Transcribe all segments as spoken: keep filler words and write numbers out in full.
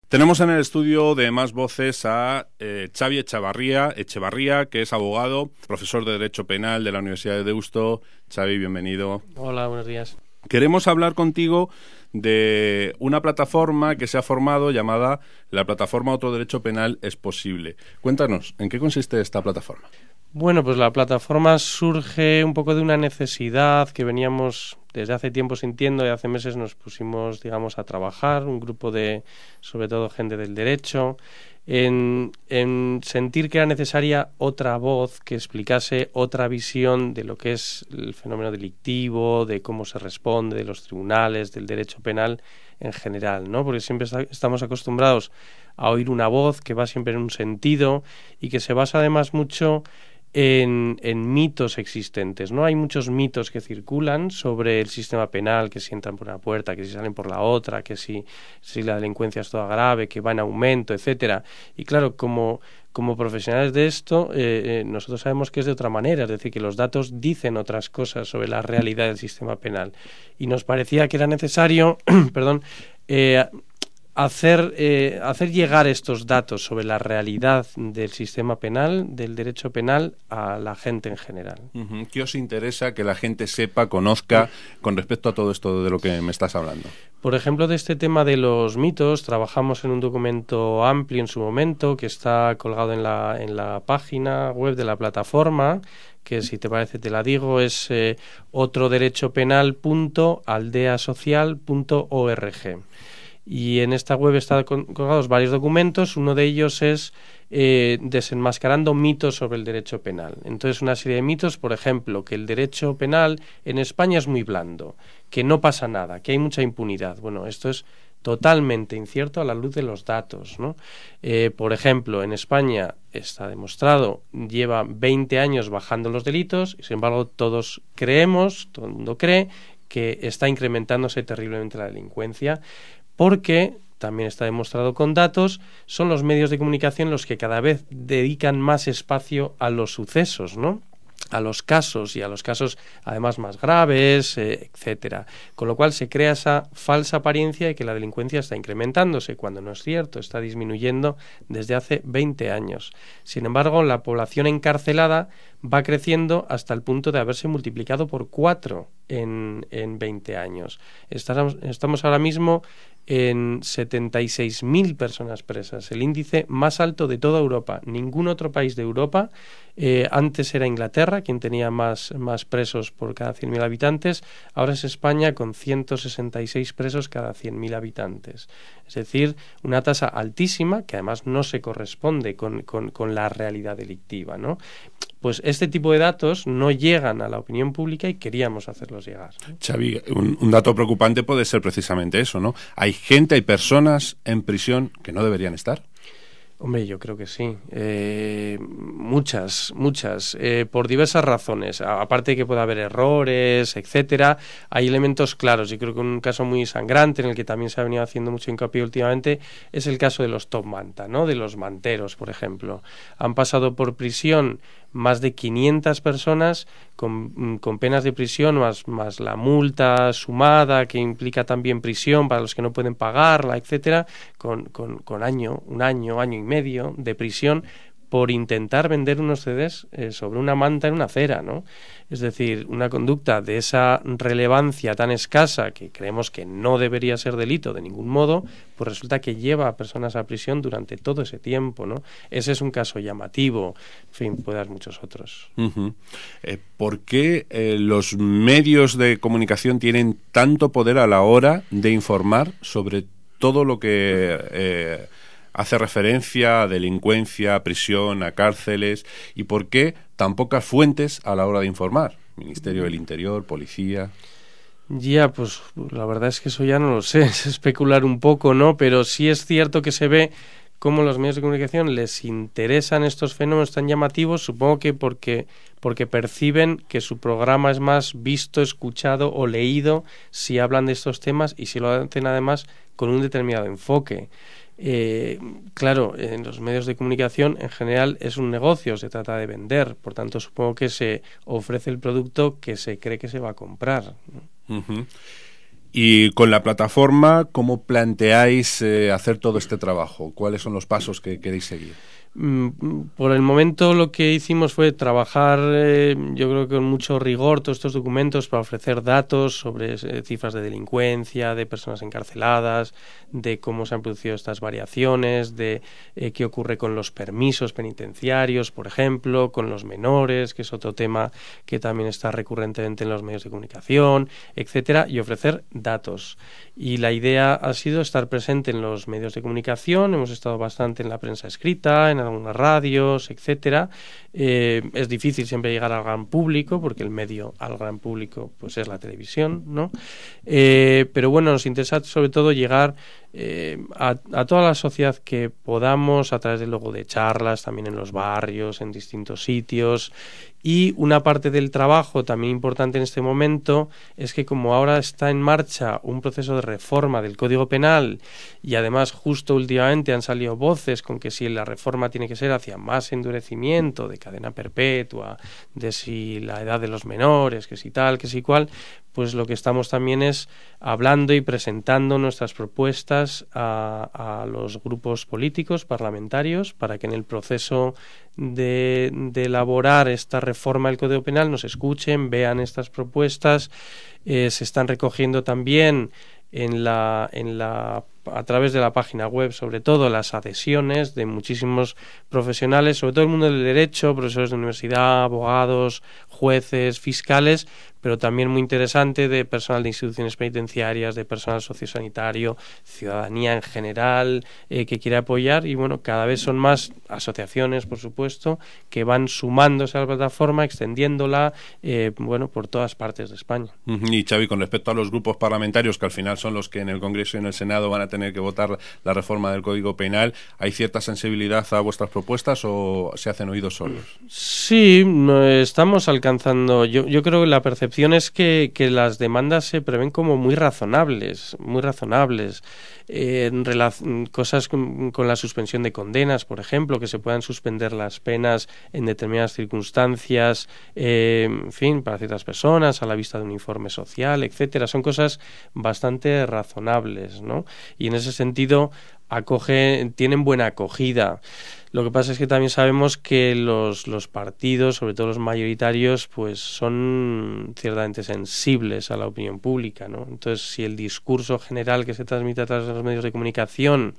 Tenemos en el estudio de Más Voces a eh, Xavi Echevarría, Echevarría, que es abogado, profesor de Derecho Penal de la Universidad de Deusto. Xavi, bienvenido. Hola, buenos días. Queremos hablar contigo de una plataforma que se ha formado llamada la Plataforma Otro Derecho Penal es Posible. Cuéntanos, ¿en qué consiste esta plataforma? Bueno, pues la plataforma surge un poco de una necesidad que veníamos desde hace tiempo sintiendo y hace meses nos pusimos, digamos, a trabajar, un grupo de, sobre todo, gente del derecho, en, en sentir que era necesaria otra voz que explicase otra visión de lo que es el fenómeno delictivo, de cómo se responde, de los tribunales, del derecho penal en general, ¿no? Porque siempre está, estamos acostumbrados a oír una voz que va siempre en un sentido y que se basa además mucho En, en mitos existentes, ¿no? Hay muchos mitos que circulan sobre el sistema penal, que si entran por una puerta, que si salen por la otra, que si, si la delincuencia es toda grave, que va en aumento, etcétera. Y claro, como, como profesionales de esto, eh, eh, nosotros sabemos que es de otra manera, es decir, que los datos dicen otras cosas sobre la realidad del sistema penal. Y nos parecía que era necesario, perdón, eh, Hacer, eh, hacer llegar estos datos sobre la realidad del sistema penal, del derecho penal, a la gente en general. Uh-huh. ¿Qué os interesa que la gente sepa, conozca con respecto a todo esto de lo que me estás hablando? Por ejemplo, de este tema de los mitos, trabajamos en un documento amplio en su momento que está colgado en la, en la página web de la plataforma, que si te parece te la digo, es eh, otroderechopenal punto aldeasocial punto org. Y en esta web están colgados varios documentos. Uno de ellos es eh, desenmascarando mitos sobre el derecho penal. Entonces, una serie de mitos, por ejemplo, que el derecho penal en España es muy blando, que no pasa nada, que hay mucha impunidad. Bueno, esto es totalmente incierto a la luz de los datos, ¿no? Eh, por ejemplo, en España está demostrado, lleva veinte años bajando los delitos, y sin embargo todos creemos, todo el mundo cree, que está incrementándose terriblemente la delincuencia, porque, también está demostrado con datos, son los medios de comunicación los que cada vez dedican más espacio a los sucesos, ¿no? A los casos y a los casos además más graves, eh, etcétera. Con lo cual se crea esa falsa apariencia de que la delincuencia está incrementándose, cuando no es cierto, está disminuyendo desde hace veinte años. Sin embargo, la población encarcelada va creciendo hasta el punto de haberse multiplicado por cuatro en, en veinte años. Estamos, estamos ahora mismo en setenta y seis mil personas presas, el índice más alto de toda Europa. Ningún otro país de Europa, eh, antes era Inglaterra, quien tenía más, más presos por cada cien mil habitantes, ahora es España con ciento sesenta y seis presos cada cien mil habitantes. Es decir, una tasa altísima que además no se corresponde con, con, con la realidad delictiva, ¿no? Pues este tipo de datos no llegan a la opinión pública y queríamos hacerlos llegar. Xavi, un, un dato preocupante puede ser precisamente eso, ¿no? Hay gente, hay personas en prisión que no deberían estar. Hombre, yo creo que sí. Eh, muchas, muchas. Eh, por diversas razones. A, aparte de que pueda haber errores, etcétera, hay elementos claros. Yo creo que un caso muy sangrante en el que también se ha venido haciendo mucho hincapié últimamente es el caso de los top manta, ¿no? De los manteros, por ejemplo. Han pasado por prisión más de quinientas personas con, con penas de prisión, más, más la multa sumada que implica también prisión para los que no pueden pagarla, etcétera, con, con, con año, un año, año y medio de prisión por intentar vender unos C Ds eh, sobre una manta en una acera, ¿no? Es decir, una conducta de esa relevancia tan escasa que creemos que no debería ser delito de ningún modo, pues resulta que lleva a personas a prisión durante todo ese tiempo, ¿no? Ese es un caso llamativo, en fin, puede haber muchos otros. Uh-huh. Eh, ¿Por qué eh, los medios de comunicación tienen tanto poder a la hora de informar sobre todo lo que Eh, hace referencia a delincuencia, a prisión, a cárceles? ¿Y por qué tan pocas fuentes a la hora de informar? Ministerio del Interior, Policía. Ya, pues la verdad es que eso ya no lo sé, es especular un poco, ¿no? Pero sí es cierto que se ve cómo los medios de comunicación les interesan estos fenómenos tan llamativos, supongo que porque, porque perciben que su programa es más visto, escuchado o leído si hablan de estos temas y si lo hacen además con un determinado enfoque. Eh, claro, en los medios de comunicación en general es un negocio, se trata de vender, por tanto supongo que se ofrece el producto que se cree que se va a comprar, ¿no? Uh-huh. Y con la plataforma, ¿cómo planteáis eh, hacer todo este trabajo? ¿Cuáles son los pasos que queréis seguir? Por el momento lo que hicimos fue trabajar, eh, yo creo que con mucho rigor, todos estos documentos para ofrecer datos sobre eh, cifras de delincuencia, de personas encarceladas, de cómo se han producido estas variaciones, de eh, qué ocurre con los permisos penitenciarios, por ejemplo, con los menores, que es otro tema que también está recurrentemente en los medios de comunicación, etcétera, y ofrecer datos. Y la idea ha sido estar presente en los medios de comunicación, hemos estado bastante en la prensa escrita, en algunas radios, etcétera. Eh, es difícil siempre llegar al gran público, porque el medio al gran público pues es la televisión, ¿no? Eh, pero bueno, nos interesa sobre todo llegar eh, a, a toda la sociedad que podamos, a través de luego de charlas, también en los barrios, en distintos sitios. Y una parte del trabajo también importante en este momento es que, como ahora está en marcha un proceso de reforma del Código Penal, y además justo últimamente han salido voces con que si la reforma tiene que ser hacia más endurecimiento de cadena perpetua, de si la edad de los menores, que si tal, que si cual, pues lo que estamos también es hablando y presentando nuestras propuestas a, a los grupos políticos, parlamentarios, para que en el proceso de, de elaborar esta reforma del Código Penal nos escuchen, vean estas propuestas. Eh, se están recogiendo también en la, en la a través de la página web, sobre todo las adhesiones de muchísimos profesionales, sobre todo el mundo del derecho, profesores de universidad, abogados, jueces, fiscales, pero también muy interesante de personal de instituciones penitenciarias, de personal sociosanitario, ciudadanía en general, eh, que quiere apoyar. Y bueno, cada vez son más asociaciones, por supuesto, que van sumándose a la plataforma, extendiéndola, eh, bueno, por todas partes de España. Y Xavi, con respecto a los grupos parlamentarios, que al final son los que en el Congreso y en el Senado van a tener que votar la reforma del Código Penal, ¿hay cierta sensibilidad a vuestras propuestas o se hacen oídos sordos? Sí, estamos alcanzando, yo, yo creo que la percepción es que, que las demandas se prevén como muy razonables, muy razonables. Eh, en relac- cosas con, con la suspensión de condenas, por ejemplo, que se puedan suspender las penas en determinadas circunstancias, eh, en fin, para ciertas personas, a la vista de un informe social, etcétera. Son cosas bastante razonables, ¿no? Y en ese sentido acoge, tienen buena acogida. Lo que pasa es que también sabemos que los, los partidos, sobre todo los mayoritarios, pues son ciertamente sensibles a la opinión pública, ¿no? Entonces, si el discurso general que se transmite a través de los medios de comunicación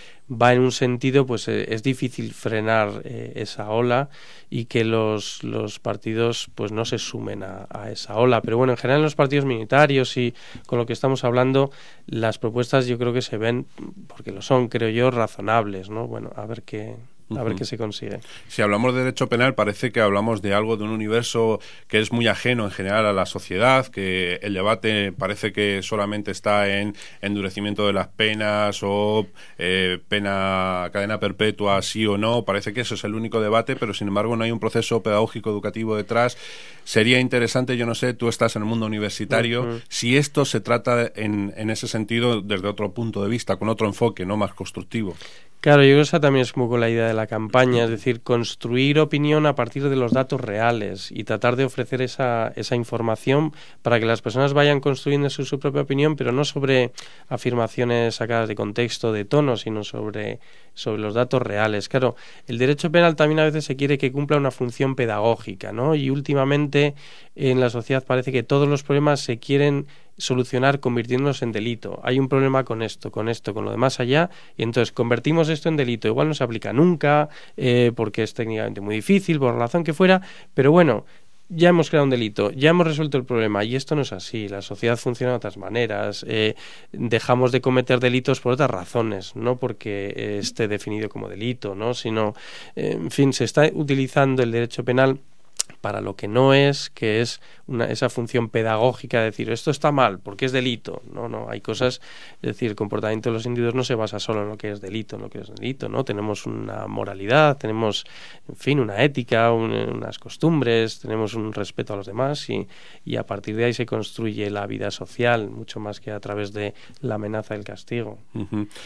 va en un sentido, pues eh, es difícil frenar eh, esa ola y que los, los partidos pues no se sumen a, a esa ola. Pero bueno, en general en los partidos minoritarios y con lo que estamos hablando, las propuestas yo creo que se ven, porque lo son, creo yo, razonables, ¿no? Bueno, a ver qué... a ver qué se consigue. Si hablamos de derecho penal, parece que hablamos de algo, de un universo que es muy ajeno en general a la sociedad, que el debate parece que solamente está en endurecimiento de las penas o eh, pena, cadena perpetua, sí o no. Parece que eso es el único debate, pero sin embargo no hay un proceso pedagógico educativo detrás. Sería interesante, yo no sé, tú estás en el mundo universitario, uh-huh. si esto se trata en, en ese sentido desde otro punto de vista, con otro enfoque, no más constructivo. Claro, yo creo que esa también es un poco la idea de la campaña, es decir, construir opinión a partir de los datos reales y tratar de ofrecer esa, esa información para que las personas vayan construyendo su, su propia opinión, pero no sobre afirmaciones sacadas de contexto, de tono, sino sobre, sobre los datos reales. Claro, el derecho penal también a veces se quiere que cumpla una función pedagógica, ¿no? Y últimamente en la sociedad parece que todos los problemas se quieren solucionar convirtiéndonos en delito. Hay un problema con esto, con esto, con lo de más allá, y entonces convertimos esto en delito. Igual no se aplica nunca, eh, porque es técnicamente muy difícil, por la razón que fuera, pero bueno, ya hemos creado un delito, ya hemos resuelto el problema, y esto no es así. La sociedad funciona de otras maneras. Eh, dejamos de cometer delitos por otras razones, no porque esté definido como delito, ¿no? Sino, eh, en fin, se está utilizando el derecho penal para lo que no es, que es una, esa función pedagógica de decir esto está mal porque es delito. No, no, hay cosas, es decir, el comportamiento de los individuos no se basa solo en lo que es delito, en lo que es delito, ¿no? Tenemos una moralidad, tenemos, en fin, una ética, un, unas costumbres, tenemos un respeto a los demás y, y a partir de ahí se construye la vida social, mucho más que a través de la amenaza del castigo. Uh-huh.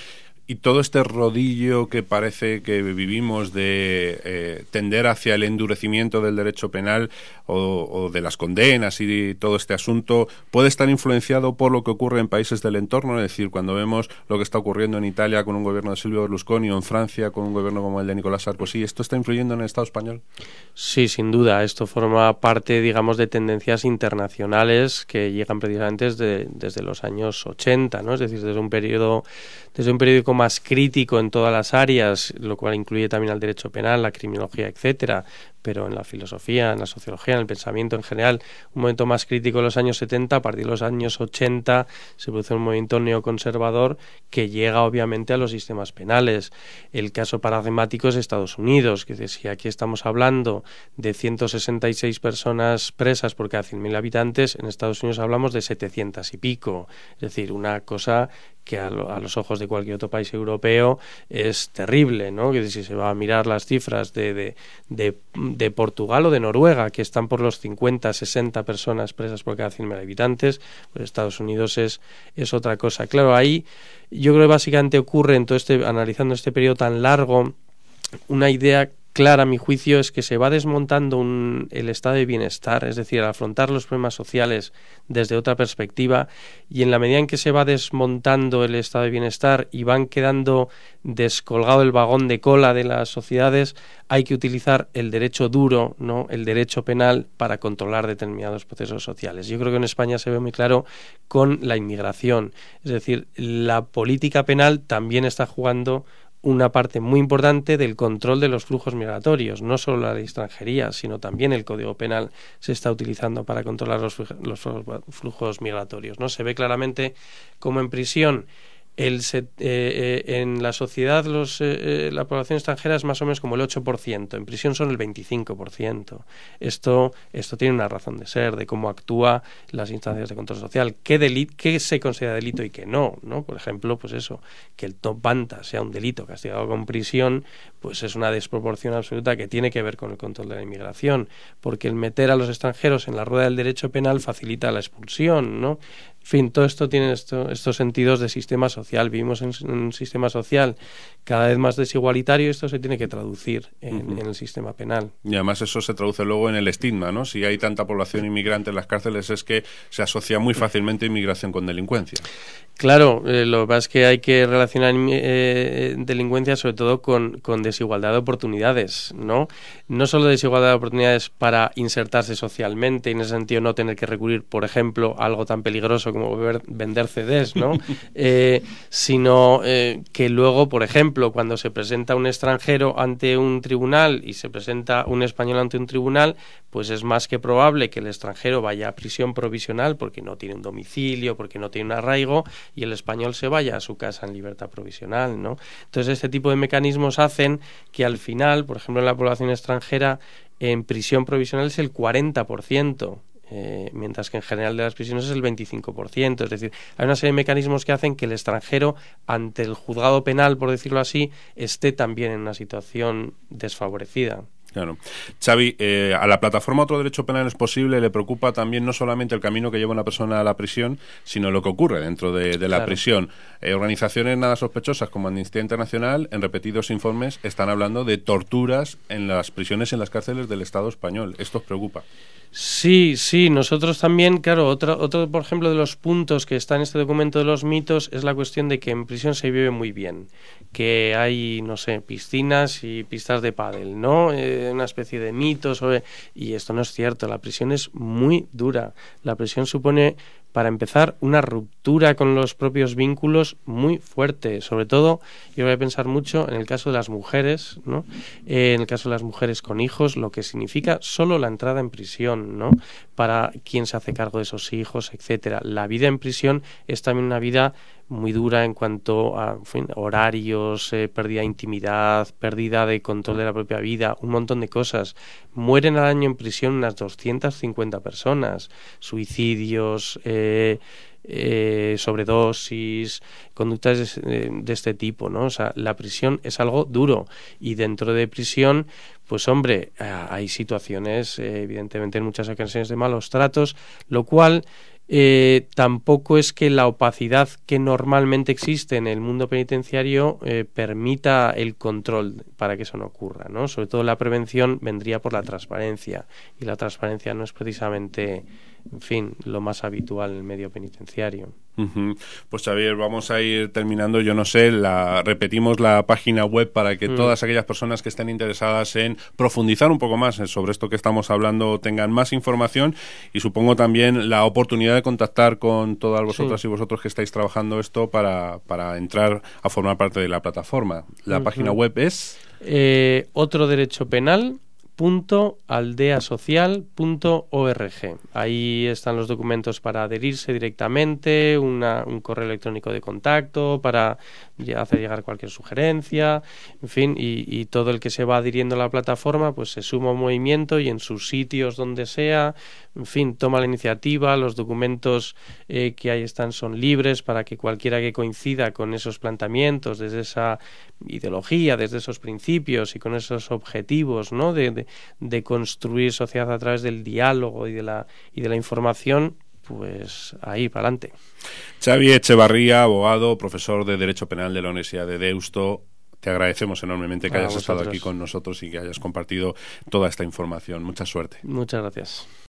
Y todo este rodillo que parece que vivimos de eh, tender hacia el endurecimiento del derecho penal o, o de las condenas y todo este asunto, ¿puede estar influenciado por lo que ocurre en países del entorno? Es decir, cuando vemos lo que está ocurriendo en Italia con un gobierno de Silvio Berlusconi o en Francia con un gobierno como el de Nicolás Sarkozy, ¿esto está influyendo en el Estado español? Sí, sin duda. Esto forma parte, digamos, de tendencias internacionales que llegan precisamente desde, desde los años ochenta, ¿no? Es decir, desde un periodo, desde un periódico más crítico en todas las áreas, lo cual incluye también al derecho penal, la criminología, etcétera, pero en la filosofía, en la sociología, en el pensamiento en general, un momento más crítico en los años setenta, a partir de los años ochenta se produce un movimiento neoconservador que llega obviamente a los sistemas penales. El caso paradigmático es Estados Unidos, que si aquí estamos hablando de ciento sesenta y seis personas presas por cada cien mil habitantes, en Estados Unidos hablamos de setecientas y pico, es decir, una cosa que a, lo, a los ojos de cualquier otro país europeo es terrible, ¿no? Que si se va a mirar las cifras de, de, de, de Portugal o de Noruega, que están por los cincuenta, sesenta personas presas por cada cien mil habitantes, pues Estados Unidos es, es otra cosa. Claro, ahí yo creo que básicamente ocurre, en todo este, analizando este periodo tan largo, una idea clara, a mi juicio, es que se va desmontando un, el estado de bienestar, es decir, al afrontar los problemas sociales desde otra perspectiva, y en la medida en que se va desmontando el estado de bienestar y van quedando descolgado el vagón de cola de las sociedades, hay que utilizar el derecho duro, ¿no?, el derecho penal para controlar determinados procesos sociales. Yo creo que en España se ve muy claro con la inmigración, es decir, la política penal también está jugando una parte muy importante del control de los flujos migratorios, no solo la ley de extranjería, sino también el Código Penal se está utilizando para controlar los, los flujos migratorios, ¿no? Se ve claramente como en prisión el set, eh, eh, en la sociedad los, eh, la población extranjera es más o menos como el ocho por ciento, en prisión son el veinticinco por ciento. Esto, esto tiene una razón de ser, de cómo actúa las instancias de control social, qué, delit, qué se considera delito y qué no, ¿no? Por ejemplo, pues eso, que el top banta sea un delito castigado con prisión, pues es una desproporción absoluta que tiene que ver con el control de la inmigración, porque el meter a los extranjeros en la rueda del derecho penal facilita la expulsión, ¿no? En fin, todo esto tiene esto, estos sentidos de sistema social. Vivimos en, en un sistema social cada vez más desigualitario y esto se tiene que traducir en, uh-huh. en el sistema penal. Y además eso se traduce luego en el estigma, ¿no? Si hay tanta población inmigrante en las cárceles es que se asocia muy fácilmente inmigración con delincuencia. Claro, eh, lo que pasa es que hay que relacionar eh, delincuencia sobre todo con, con desigualdad de oportunidades, ¿no? No solo desigualdad de oportunidades para insertarse socialmente y en ese sentido no tener que recurrir, por ejemplo, a algo tan peligroso como ver, vender C Ds, ¿no? eh, sino eh, que luego, por ejemplo, cuando se presenta un extranjero ante un tribunal y se presenta un español ante un tribunal, pues es más que probable que el extranjero vaya a prisión provisional porque no tiene un domicilio, porque no tiene un arraigo, y el español se vaya a su casa en libertad provisional, ¿no? Entonces, este tipo de mecanismos hacen que al final, por ejemplo, en la población extranjera, en prisión provisional es el cuarenta por ciento, eh, mientras que en general de las prisiones es el veinticinco por ciento. Es decir, hay una serie de mecanismos que hacen que el extranjero, ante el juzgado penal, por decirlo así, esté también en una situación desfavorecida. Claro. Xavi, eh, a la plataforma Otro Derecho Penal es Posible le preocupa también no solamente el camino que lleva una persona a la prisión, sino lo que ocurre dentro de, de la claro. prisión. Eh, organizaciones nada sospechosas como Amnistía Internacional, en repetidos informes, están hablando de torturas en las prisiones y en las cárceles del Estado español. ¿Esto os preocupa? Sí, sí, nosotros también, claro, otro, otro, por ejemplo, de los puntos que está en este documento de los mitos es la cuestión de que en prisión se vive muy bien, que hay, no sé, piscinas y pistas de pádel, ¿no? Eh, una especie de mitos, sobre... y esto no es cierto, la prisión es muy dura, la prisión supone, para empezar, una ruptura con los propios vínculos muy fuerte. Sobre todo, yo voy a pensar mucho en el caso de las mujeres, ¿no? Eh, en el caso de las mujeres con hijos, lo que significa solo la entrada en prisión, ¿no? Para quién se hace cargo de esos hijos, etcétera. La vida en prisión es también una vida muy dura en cuanto a en fin, horarios, eh, pérdida de intimidad, pérdida de control de la propia vida, un montón de cosas. Mueren al año en prisión unas doscientas cincuenta personas, suicidios, eh, eh, sobredosis, conductas de, de este tipo, ¿no? O sea, la prisión es algo duro y dentro de prisión, pues hombre, hay situaciones, eh, evidentemente en muchas ocasiones de malos tratos, lo cual Eh, tampoco es que la opacidad que normalmente existe en el mundo penitenciario eh, permita el control para que eso no ocurra, ¿no? Sobre todo la prevención vendría por la transparencia, y la transparencia no es precisamente, en fin, lo más habitual en el medio penitenciario. Uh-huh. Pues Xavier, vamos a ir terminando. Yo no sé, la repetimos la página web para que mm. todas aquellas personas que estén interesadas en profundizar un poco más sobre esto que estamos hablando tengan más información, y supongo también la oportunidad de contactar con todas vosotras sí. y vosotros que estáis trabajando esto para, para entrar a formar parte de la plataforma. La uh-huh. página web es eh, otro derecho penal punto aldea social punto org. Ahí están los documentos para adherirse directamente, una, un correo electrónico de contacto para hacer llegar cualquier sugerencia, en fin, y, y todo el que se va adhiriendo a la plataforma pues se suma a un movimiento, y en sus sitios donde sea, en fin, toma la iniciativa. Los documentos eh, que ahí están son libres para que cualquiera que coincida con esos planteamientos, desde esa ideología, desde esos principios y con esos objetivos, ¿no? de, de de construir sociedad a través del diálogo y de la y de la información, pues ahí para adelante. Xavi Echevarría, abogado, profesor de Derecho Penal de la Universidad de Deusto, te agradecemos enormemente que ah, hayas vosotros. estado aquí con nosotros y que hayas compartido toda esta información. Mucha suerte. Muchas gracias.